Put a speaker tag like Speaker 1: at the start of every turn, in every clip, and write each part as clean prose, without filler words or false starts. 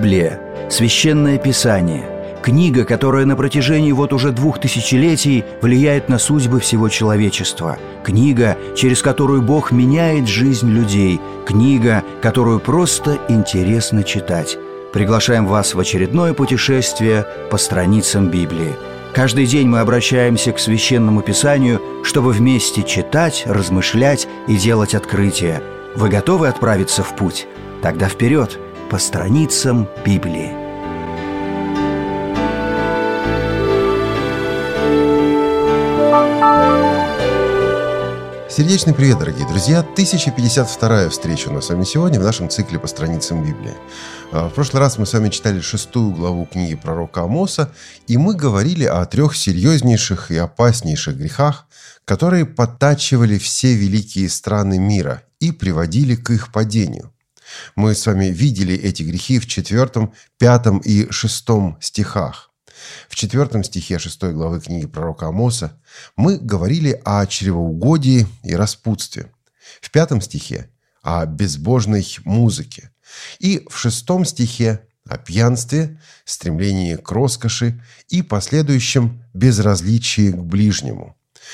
Speaker 1: Библия – священное писание, книга, которая на протяжении уже 2000 влияет на судьбы всего человечества, книга, через которую Бог меняет жизнь людей, книга, которую просто интересно читать. Приглашаем вас в очередное путешествие по страницам Библии. Каждый день мы обращаемся к Священному Писанию, чтобы вместе читать, размышлять и делать открытия. Вы готовы отправиться в путь? Тогда вперед, по страницам Библии.
Speaker 2: Сердечный привет, дорогие друзья! 1052-я встреча у нас с вами сегодня в нашем цикле по страницам Библии. В прошлый раз мы с вами читали 6 главу книги пророка Амоса, и мы говорили о 3 серьезнейших и опаснейших грехах, которые подтачивали все великие страны мира и приводили к их падению. Мы с вами видели эти грехи в 4, 5 и 6 стихах. В 4 стихе 6 главы книги пророка Амоса мы говорили о чревоугодии и распутстве. В 5 стихе о безбожной музыке. И в 6 стихе о пьянстве, стремлении к роскоши и последующем безразличии к ближнему.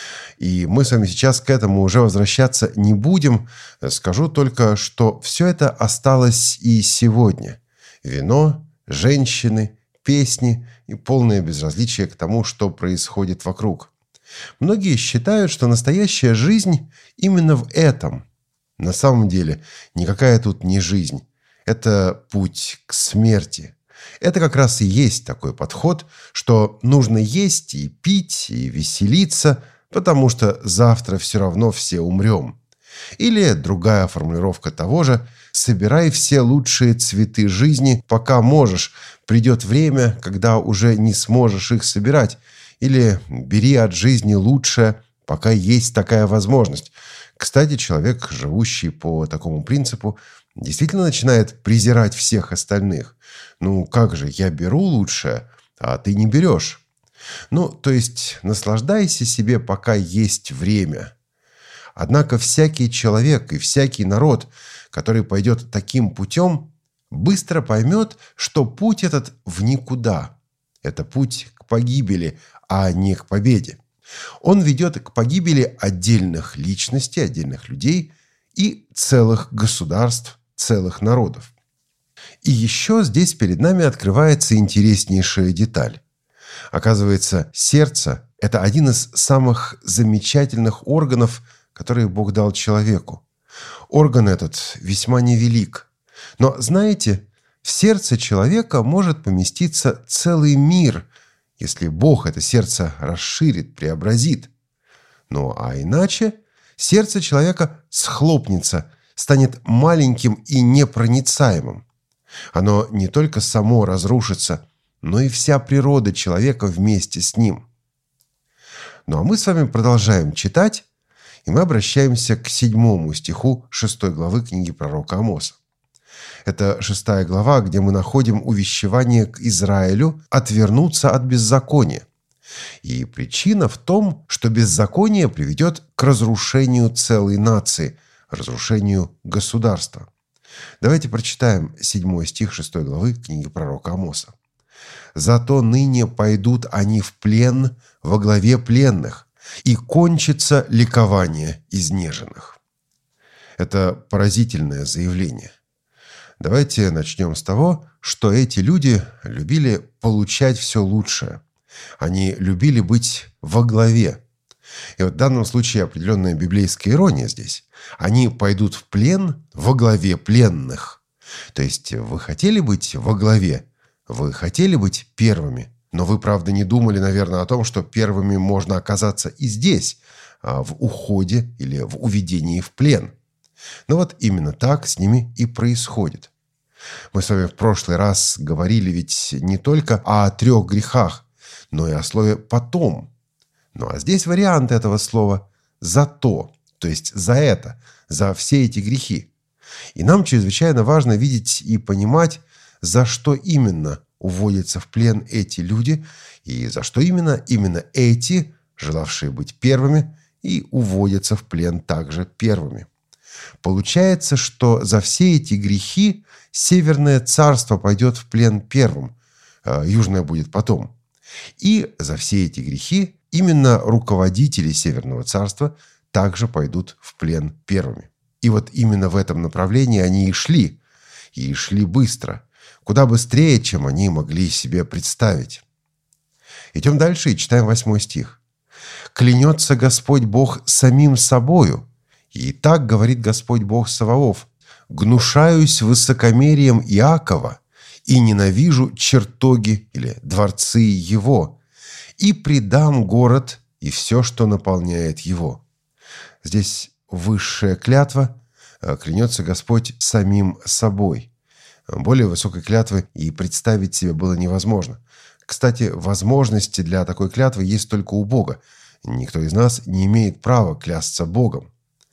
Speaker 2: И мы с вами сейчас к этому уже возвращаться не будем. Скажу только, что все это осталось и сегодня. Вино, женщины, песни и полное безразличие к тому, что происходит вокруг. Многие считают, что настоящая жизнь именно в этом. На самом деле, никакая тут не жизнь. Это путь к смерти. Это как раз и есть такой подход, что нужно есть и пить, и веселиться, потому что завтра все равно все умрем. Или другая формулировка того же: собирай все лучшие цветы жизни, пока можешь. Придет время, когда уже не сможешь их собирать. Или бери от жизни лучшее, пока есть такая возможность. Кстати, человек, живущий по такому принципу, действительно начинает презирать всех остальных. Ну как же, я беру лучшее, а ты не берешь. То есть наслаждайся себе, пока есть время. Однако всякий человек и всякий народ, который пойдет таким путем, быстро поймет, что путь этот в никуда. Это путь к погибели, а не к победе. Он ведет к погибели отдельных личностей, отдельных людей и целых государств, целых народов. И еще здесь перед нами открывается интереснейшая деталь. Оказывается, сердце – это один из самых замечательных органов, которые Бог дал человеку. Орган этот весьма невелик. Но, знаете, в сердце человека может поместиться целый мир, если Бог это сердце расширит, преобразит. А иначе сердце человека схлопнется, станет маленьким и непроницаемым. Оно не только само разрушится, но и вся природа человека вместе с ним. А мы с вами продолжаем читать, и мы обращаемся к 7 стиху 6 главы книги пророка Амоса. Это 6 глава, где мы находим увещевание к Израилю отвернуться от беззакония. И причина в том, что беззаконие приведет к разрушению целой нации, разрушению государства. Давайте прочитаем 7 стих 6 главы книги пророка Амоса. «Зато ныне пойдут они в плен во главе пленных, и кончится ликование изнеженных». Это поразительное заявление. Давайте начнем с того, что эти люди любили получать все лучшее. Они любили быть во главе. И в данном случае определенная библейская ирония здесь. Они пойдут в плен во главе пленных. То есть вы хотели быть во главе, вы хотели быть первыми, но вы, правда, не думали, наверное, о том, что первыми можно оказаться и здесь, в уходе или в уведении в плен. Именно так с ними и происходит. Мы с вами в прошлый раз говорили ведь не только о 3 грехах, но и о слове «потом». А здесь вариант этого слова «зато», то есть за это, за все эти грехи. И нам чрезвычайно важно видеть и понимать, за что именно уводятся в плен эти люди, и за что именно эти, желавшие быть первыми, и уводятся в плен также первыми. Получается, что за все эти грехи Северное царство пойдет в плен первым, Южное будет потом. И за все эти грехи именно руководители Северного царства также пойдут в плен первыми. И вот именно в этом направлении они и шли быстро, куда быстрее, чем они могли себе представить. Идем дальше и читаем 8 стих. «Клянется Господь Бог самим собою, и так говорит Господь Бог Саваоф: гнушаюсь высокомерием Иакова и ненавижу чертоги или дворцы его, и предам город и все, что наполняет его». Здесь высшая клятва, клянется Господь самим собой. Более высокой клятвы и представить себе было невозможно. Кстати, возможности для такой клятвы есть только у Бога. Никто из нас не имеет права клясться Богом.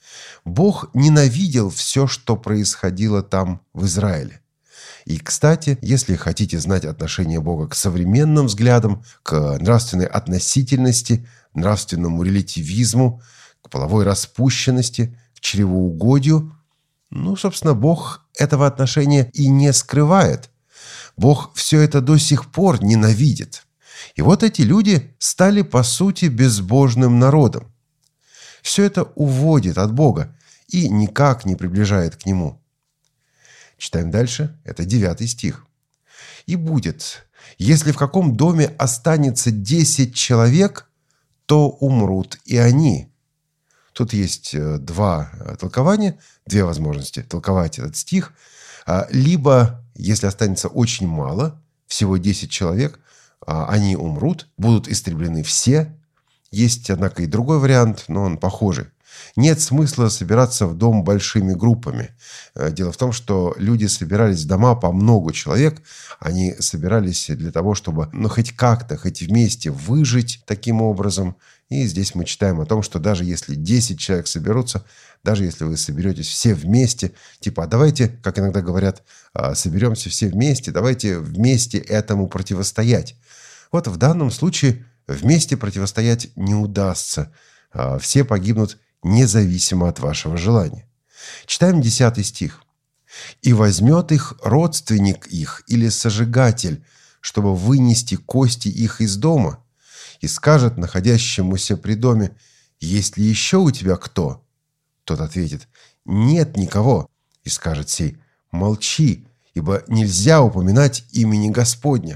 Speaker 2: Бог ненавидел все, что происходило там, в Израиле. И, кстати, если хотите знать отношение Бога к современным взглядам, к нравственной относительности, нравственному релятивизму, к половой распущенности, к чревоугодию, собственно, Бог этого отношения и не скрывает. Бог все это до сих пор ненавидит. И вот эти люди стали, по сути, безбожным народом. Все это уводит от Бога и никак не приближает к Нему. Читаем дальше, это 9 стих. «И будет, если в каком доме останется 10 человек, то умрут и они». Тут есть два толкования, две возможности толковать этот стих. Либо, если останется очень мало, всего 10 человек, они умрут, будут истреблены все. Есть, однако, и другой вариант, но он похожий. Нет смысла собираться в дом большими группами. Дело в том, что люди собирались в дома по много человек. Они собирались для того, чтобы хоть как-то, хоть вместе выжить таким образом. И здесь мы читаем о том, что даже если 10 человек соберутся, даже если вы соберетесь все вместе, типа, давайте, как иногда говорят, соберемся все вместе, давайте вместе этому противостоять. Вот в данном случае вместе противостоять не удастся. Все погибнут независимо от вашего желания. Читаем 10 стих. «И возьмет их родственник их или сожигатель, чтобы вынести кости их из дома, и скажет находящемуся при доме: есть ли еще у тебя кто? Тот ответит: нет никого. И скажет сей: молчи, ибо нельзя упоминать имени Господня».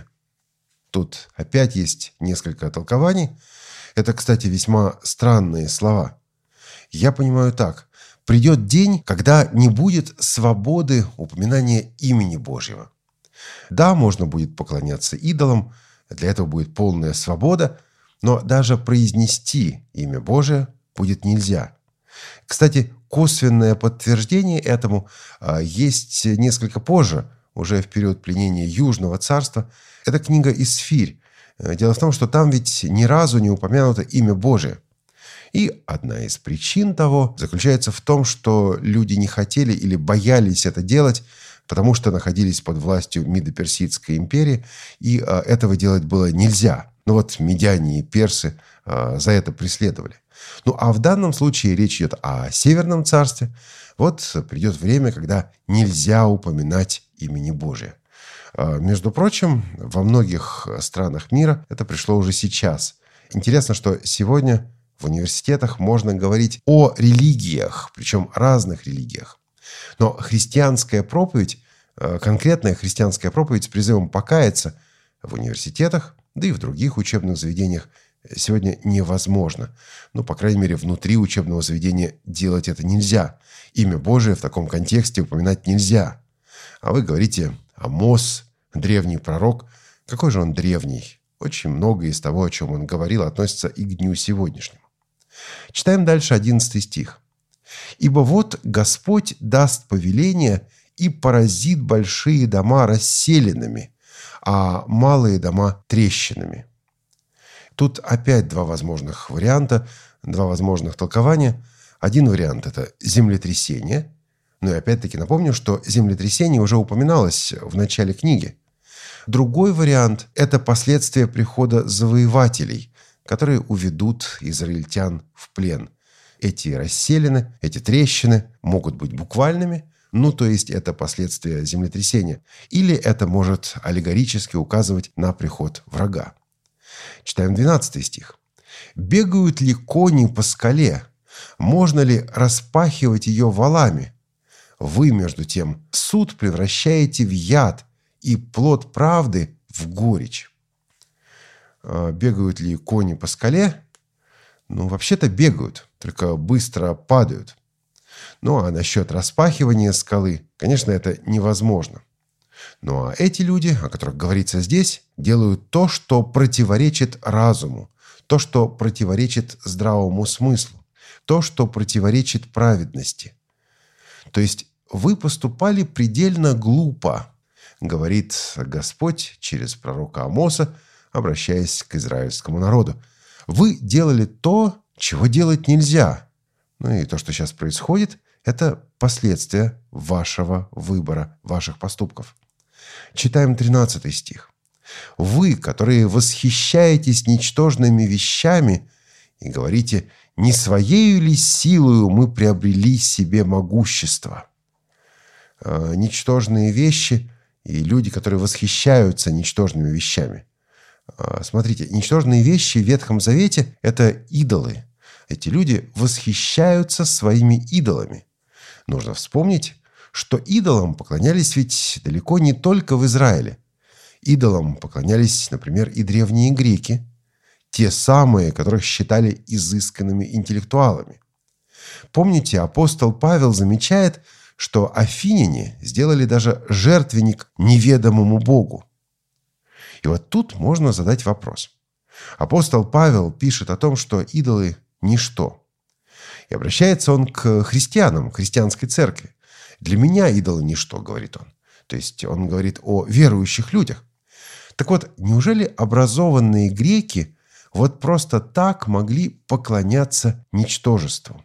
Speaker 2: Тут опять есть несколько толкований. Это, кстати, весьма странные слова. Я понимаю так. Придет день, когда не будет свободы упоминания имени Божьего. Да, можно будет поклоняться идолам, для этого будет полная свобода, но даже произнести имя Божие будет нельзя. Кстати, косвенное подтверждение этому есть несколько позже, уже в период пленения Южного царства. Это книга Исфирь. Дело в том, что там ведь ни разу не упомянуто имя Божие. И одна из причин того заключается в том, что люди не хотели или боялись это делать, потому что находились под властью Медо-Персидской империи, и этого делать было нельзя. Но вот медяне и персы за это преследовали. А в данном случае речь идет о Северном царстве. Вот придет время, когда нельзя упоминать имени Божия. Между прочим, во многих странах мира это пришло уже сейчас. Интересно, что сегодня в университетах можно говорить о религиях, причем разных религиях. Но христианская проповедь, конкретная христианская проповедь с призывом покаяться в университетах, да и в других учебных заведениях сегодня невозможно. По крайней мере, внутри учебного заведения делать это нельзя. Имя Божие в таком контексте упоминать нельзя. А вы говорите: Амос, древний пророк. Какой же он древний? Очень многое из того, о чем он говорил, относится и к дню сегодняшнему. Читаем дальше 11 стих. «Ибо вот Господь даст повеление и поразит большие дома расселенными, а малые дома трещинами». Тут опять два возможных варианта, два возможных толкования. Один вариант – это землетрясение. Но и опять-таки напомню, что землетрясение уже упоминалось в начале книги. Другой вариант – это последствия прихода завоевателей, которые уведут израильтян в плен. Эти расселины, эти трещины могут быть буквальными, то есть это последствия землетрясения, или это может аллегорически указывать на приход врага. Читаем 12 стих. «Бегают ли кони по скале? Можно ли распахивать ее валами? Вы, между тем, суд превращаете в яд и плод правды в горечь». Бегают ли кони по скале? Вообще-то бегают, только быстро падают. А насчет распахивания скалы, конечно, это невозможно. А эти люди, о которых говорится здесь, делают то, что противоречит разуму, то, что противоречит здравому смыслу, то, что противоречит праведности. То есть вы поступали предельно глупо, говорит Господь через пророка Амоса, обращаясь к израильскому народу. Вы делали то, чего делать нельзя. И то, что сейчас происходит, это последствия вашего выбора, ваших поступков. Читаем 13 стих. «Вы, которые восхищаетесь ничтожными вещами и говорите, не своею ли силою мы приобрели себе могущество?» Ничтожные вещи и люди, которые восхищаются ничтожными вещами. Смотрите, ничтожные вещи в Ветхом Завете – это идолы. Эти люди восхищаются своими идолами. Нужно вспомнить, что идолам поклонялись ведь далеко не только в Израиле. Идолам поклонялись, например, и древние греки, те самые, которых считали изысканными интеллектуалами. Помните, апостол Павел замечает, что афиняне сделали даже жертвенник неведомому Богу. И вот тут можно задать вопрос. Апостол Павел пишет о том, что идолы – ничто. И обращается он к христианам, к христианской церкви. «Для меня идолы – ничто», – говорит он. То есть он говорит о верующих людях. Так вот, неужели образованные греки вот просто так могли поклоняться ничтожеству?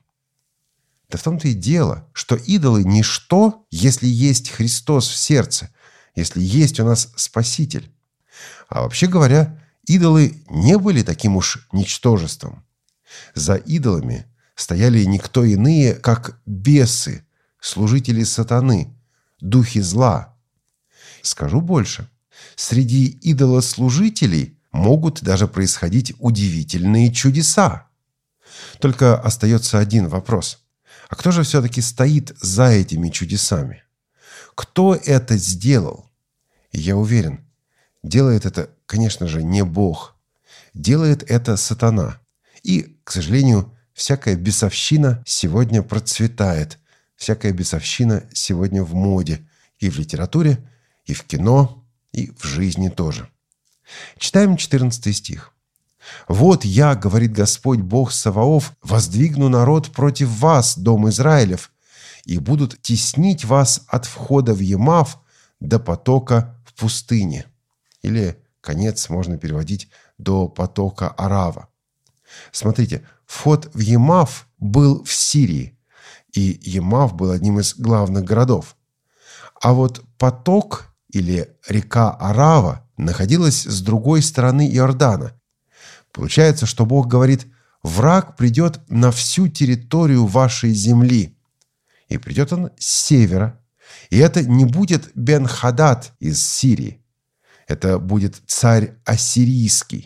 Speaker 2: Да в том-то и дело, что идолы – ничто, если есть Христос в сердце, если есть у нас Спаситель. А вообще говоря, идолы не были таким уж ничтожеством. За идолами стояли никто иные, как бесы, служители сатаны, духи зла. Скажу больше. Среди идолослужителей могут даже происходить удивительные чудеса. Только остается один вопрос. А кто же все-таки стоит за этими чудесами? Кто это сделал? И я уверен, делает это, конечно же, не Бог. Делает это сатана. И, к сожалению, всякая бесовщина сегодня процветает. Всякая бесовщина сегодня в моде. И в литературе, и в кино, и в жизни тоже. Читаем 14 стих. «Вот я, говорит Господь Бог Саваоф, воздвигну народ против вас, дом Израилев, и будут теснить вас от входа в Емав до потока в пустыне». Или конец можно переводить до потока Арава. Смотрите, вход в Емав был в Сирии, и Емав был одним из главных городов. А вот поток или река Арава находилась с другой стороны Иордана. Получается, что Бог говорит: враг придет на всю территорию вашей земли. И придет он с севера. И это не будет Бен-Хадад из Сирии. Это будет царь ассирийский.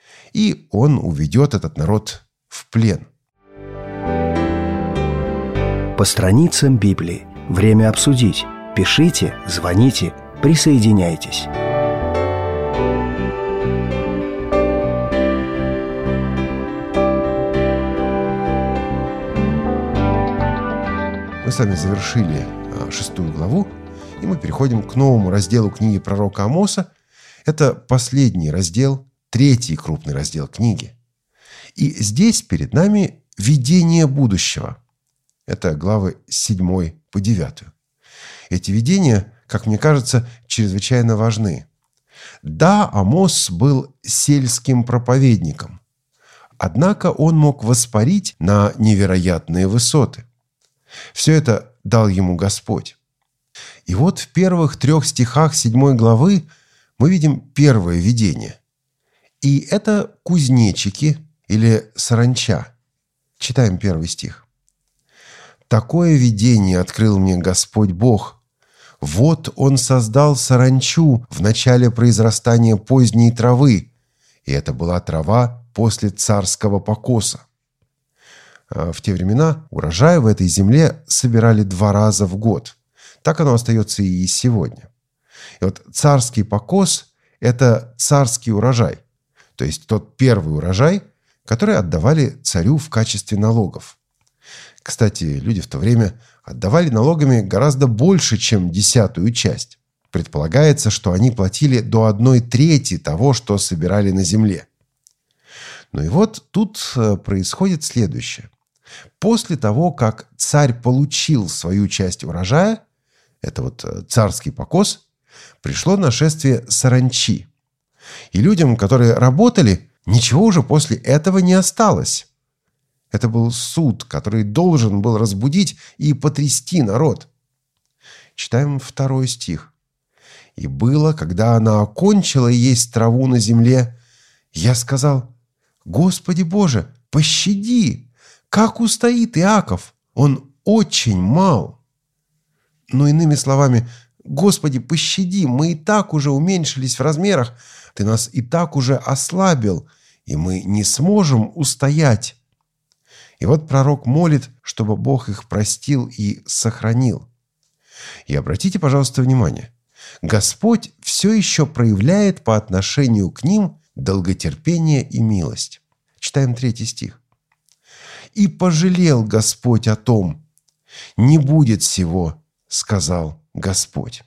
Speaker 2: И он уведет этот народ в плен.
Speaker 1: По страницам Библии. Время обсудить. Пишите, звоните, присоединяйтесь.
Speaker 2: Мы с вами завершили 6 главу, и мы переходим к новому разделу книги пророка Амоса. Это последний раздел, 3-й крупный раздел книги. И здесь перед нами видение будущего. Это главы с 7 по 9. Эти видения, как мне кажется, чрезвычайно важны. Да, Амос был сельским проповедником, однако он мог воспарить на невероятные высоты. Все это дал ему Господь. И вот в первых 3 стихах 7 главы мы видим первое видение. И это кузнечики или саранча. Читаем 1 стих. «Такое видение открыл мне Господь Бог. Вот Он создал саранчу в начале произрастания поздней травы, и это была трава после царского покоса». В те времена урожай в этой земле собирали 2 раза в год. Так оно остается и сегодня. И вот царский покос – это царский урожай, то есть тот первый урожай, который отдавали царю в качестве налогов. Кстати, люди в то время отдавали налогами гораздо больше, чем 10-ю часть. Предполагается, что они платили до 1/3 того, что собирали на земле. Ну и вот тут происходит следующее. После того, как царь получил свою часть урожая, это вот царский покос, пришло нашествие саранчи. И людям, которые работали, ничего уже после этого не осталось. Это был суд, который должен был разбудить и потрясти народ. Читаем 2 стих. «И было, когда она окончила есть траву на земле, я сказал: Господи Боже, пощади! Как устоит Иаков? Он очень мал». Но иными словами: Господи, пощади, мы и так уже уменьшились в размерах, Ты нас и так уже ослабил, и мы не сможем устоять. И вот пророк молит, чтобы Бог их простил и сохранил. И обратите, пожалуйста, внимание, Господь все еще проявляет по отношению к ним долготерпение и милость. Читаем 3 стих. «И пожалел Господь о том, не будет сего, сказал Господь».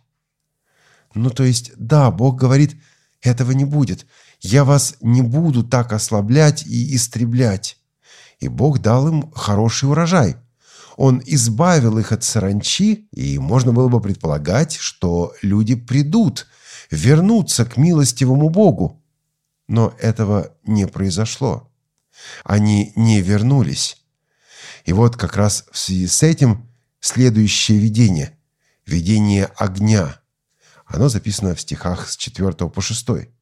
Speaker 2: Ну, то есть, да, Бог говорит, этого не будет. Я вас не буду так ослаблять и истреблять. И Бог дал им хороший урожай. Он избавил их от саранчи, и можно было бы предполагать, что люди придут, вернутся к милостивому Богу. Но этого не произошло. Они не вернулись. И вот как раз в связи с этим следующее видение. Видение огня. Оно записано в стихах с 4 по 6.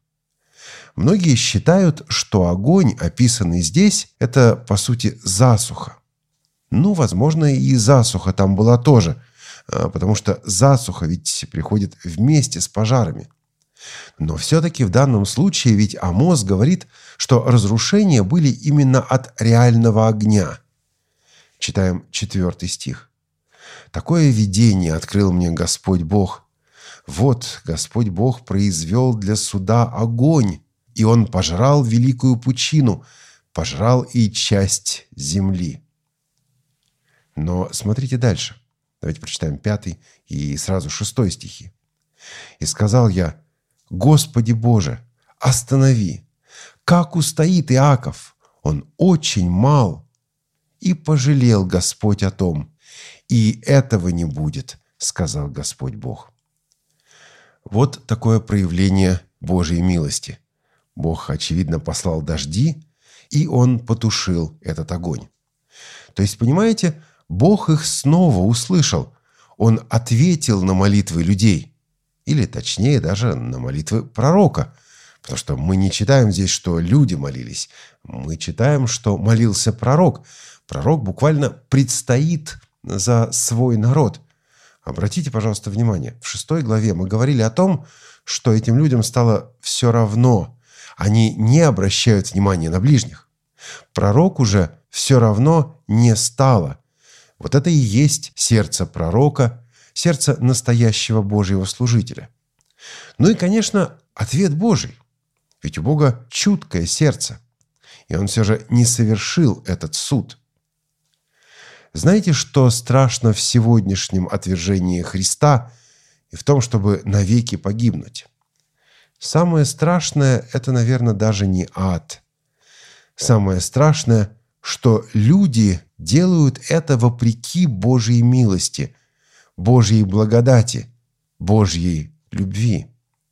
Speaker 2: Многие считают, что огонь, описанный здесь, это, по сути, засуха. Ну, возможно, и засуха там была тоже, потому что засуха ведь приходит вместе с пожарами. Но все-таки в данном случае ведь Амос говорит, что разрушения были именно от реального огня. Читаем 4 стих. «Такое видение открыл мне Господь Бог. Вот Господь Бог произвел для суда огонь, и он пожрал великую пучину, пожрал и часть земли». Но смотрите дальше. Давайте прочитаем 5 и сразу 6 стихи. «И сказал я: Господи Боже, останови! Как устоит Иаков? Он очень мал. И пожалел Господь о том. И этого не будет, сказал Господь Бог». Вот такое проявление Божьей милости. Бог, очевидно, послал дожди, и Он потушил этот огонь. То есть, понимаете, Бог их снова услышал. Он ответил на молитвы людей. Или, точнее, даже на молитвы пророка. Потому что мы не читаем здесь, что люди молились. Мы читаем, что молился пророк. Пророк буквально предстоит за свой народ. Обратите, пожалуйста, внимание. В 6 главе мы говорили о том, что этим людям стало все равно. Они не обращают внимания на ближних. Пророку же все равно не стало. Вот это и есть сердце пророка, сердце настоящего Божьего служителя. Ну и, конечно, ответ Божий. Ведь у Бога чуткое сердце. И Он все же не совершил этот суд. Знаете, что страшно в сегодняшнем отвержении Христа и в том, чтобы навеки погибнуть? Самое страшное – это, наверное, даже не ад. Самое страшное, что люди делают это вопреки Божьей милости, Божьей благодати, Божьей любви.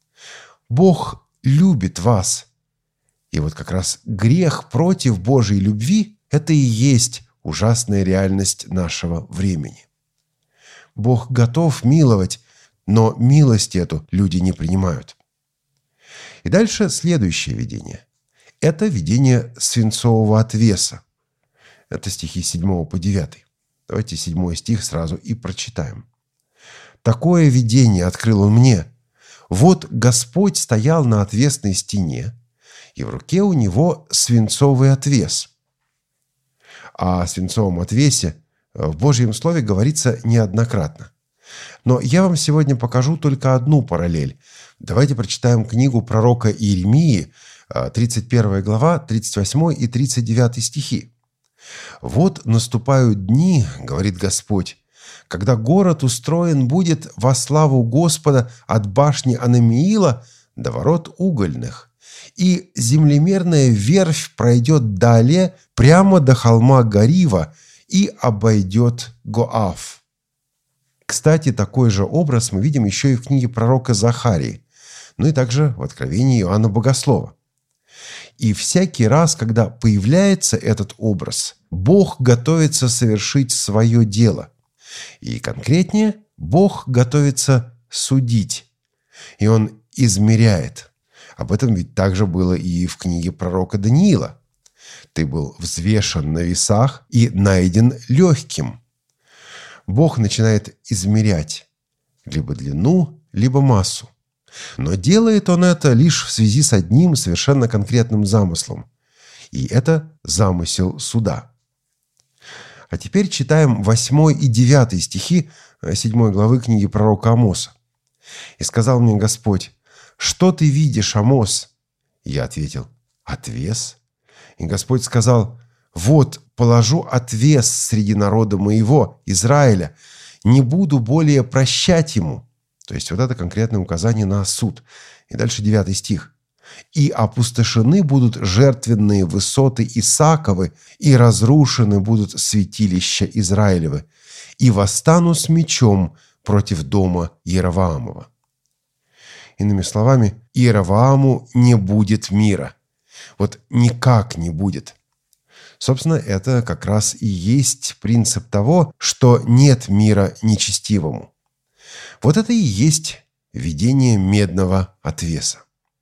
Speaker 2: Бог любит вас. И вот как раз грех против Божьей любви – это и есть ужасная реальность нашего времени. Бог готов миловать, но милость эту люди не принимают. И дальше следующее видение. Это видение свинцового отвеса. Это стихи с 7 по 9. Давайте 7 стих сразу и прочитаем. «Такое видение открыл он мне. Вот Господь стоял на отвесной стене, и в руке у него свинцовый отвес». О свинцовом отвесе в Божьем Слове говорится неоднократно. Но я вам сегодня покажу только одну параллель. Давайте прочитаем книгу пророка Иеремии, 31 глава, 38 и 39 стихи. «Вот наступают дни, — говорит Господь, — когда город устроен будет во славу Господа от башни Анамиила до ворот угольных, и землемерная верфь пройдет далее прямо до холма Гарива и обойдет Гоав». Кстати, такой же образ мы видим еще и в книге пророка Захарии, ну и также в Откровении Иоанна Богослова. И всякий раз, когда появляется этот образ, Бог готовится совершить свое дело. И конкретнее, Бог готовится судить. И Он измеряет. Об этом ведь также было и в книге пророка Даниила. «Ты был взвешен на весах и найден легким». Бог начинает измерять либо длину, либо массу. Но делает Он это лишь в связи с одним совершенно конкретным замыслом. И это замысел суда. А теперь читаем 8 и 9 стихи 7 главы книги пророка Амоса. «И сказал мне Господь: что ты видишь, Амос?» Я ответил: отвес. И Господь сказал: вот положу отвес среди народа моего, Израиля, не буду более прощать ему. То есть вот это конкретное указание на суд. И дальше 9 стих. «И опустошены будут жертвенные высоты Исааковы, и разрушены будут святилища Израилевы, и восстану с мечом против дома Иеровоамова». Иными словами, Иеровоаму не будет мира. Вот никак не будет. Собственно, это как раз и есть принцип того, что нет мира нечестивому. Вот это и есть видение медного отвеса.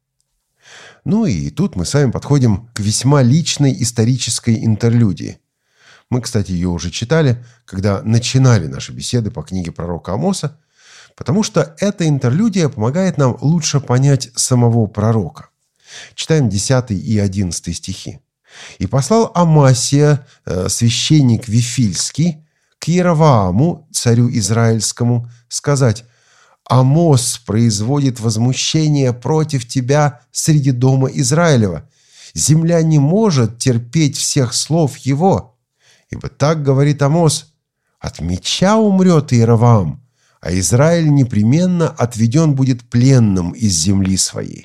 Speaker 2: Ну и тут мы с вами подходим к весьма личной исторической интерлюдии. Мы, кстати, ее уже читали, когда начинали наши беседы по книге пророка Амоса, потому что эта интерлюдия помогает нам лучше понять самого пророка. Читаем 10 и 11 стихи. «И послал Амасия, священник Вифильский, к Иеровоаму, царю израильскому, сказать: Амос производит возмущение против тебя среди дома Израилева. Земля не может терпеть всех слов его. Ибо так говорит Амос: от меча умрет Иеровоам, а Израиль непременно отведен будет пленным из земли своей».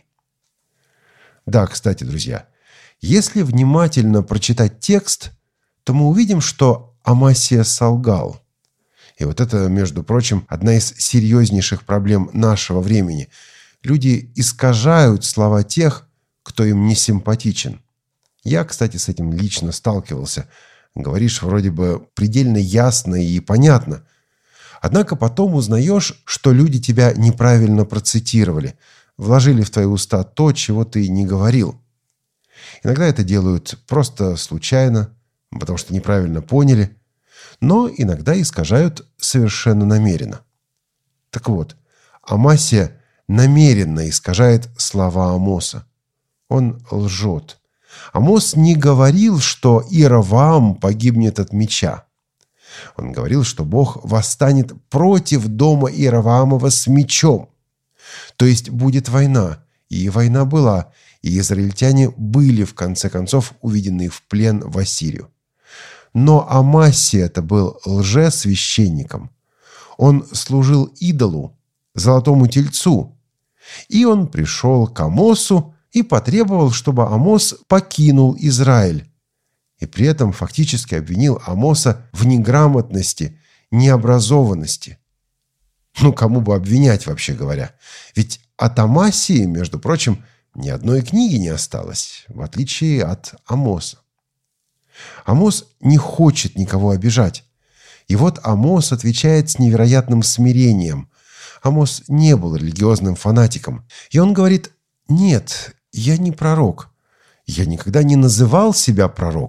Speaker 2: Да, кстати, друзья, если внимательно прочитать текст, то мы увидим, что Амасия солгал. И вот это, между прочим, одна из серьезнейших проблем нашего времени. Люди искажают слова тех, кто им не симпатичен. Я, кстати, с этим лично сталкивался. Говоришь вроде бы предельно ясно и понятно. Однако потом узнаешь, что люди тебя неправильно процитировали, вложили в твои уста то, чего ты не говорил. Иногда это делают просто случайно, потому что неправильно поняли, но иногда искажают совершенно намеренно. Так вот, Амасия намеренно искажает слова Амоса. Он лжет. Амос не говорил, что Иеровоам погибнет от меча. Он говорил, что Бог восстанет против дома Иеровоамова с мечом. То есть будет война, и война была, и израильтяне были, в конце концов, уведены в плен в Ассирию. Но Амасия-то был лжесвященником. Он служил идолу, золотому тельцу. И он пришел к Амосу и потребовал, чтобы Амос покинул Израиль. И при этом фактически обвинил Амоса в неграмотности, необразованности. Ну, кому бы обвинять, вообще говоря? Ведь от Амасии, между прочим, ни одной книги не осталось, в отличие от Амоса. Амос не хочет никого обижать. И вот Амос отвечает с невероятным смирением. Амос не был религиозным фанатиком. И он говорит: «Нет, я не пророк. Я никогда не называл себя пророком.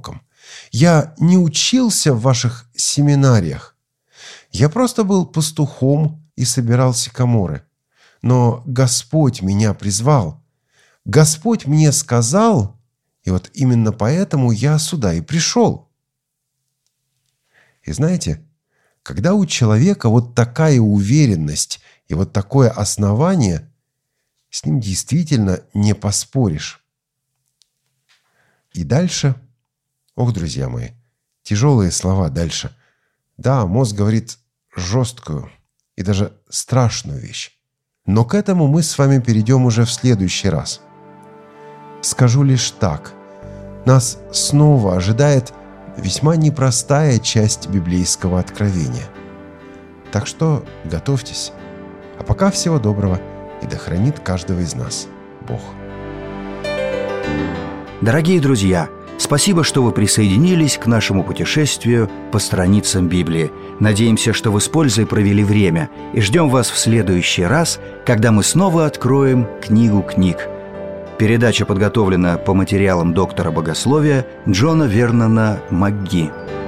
Speaker 2: Я не учился в ваших семинариях. Я просто был пастухом и собирал сикаморы. Но Господь меня призвал. Господь мне сказал, и вот именно поэтому я сюда и пришел». И знаете, когда у человека вот такая уверенность и вот такое основание, с ним действительно не поспоришь. И дальше, друзья мои, тяжелые слова дальше. Да, Амос говорит жесткую и даже страшную вещь. Но к этому мы с вами перейдем уже в следующий раз. Скажу лишь так. Нас снова ожидает весьма непростая часть библейского откровения. Так что готовьтесь. А пока всего доброго, и да хранит каждого из нас Бог.
Speaker 1: Дорогие друзья, спасибо, что вы присоединились к нашему путешествию по страницам Библии. Надеемся, что вы с пользой провели время, и ждем вас в следующий раз, когда мы снова откроем книгу книг. Передача подготовлена по материалам доктора богословия Джона Вернона МакГи.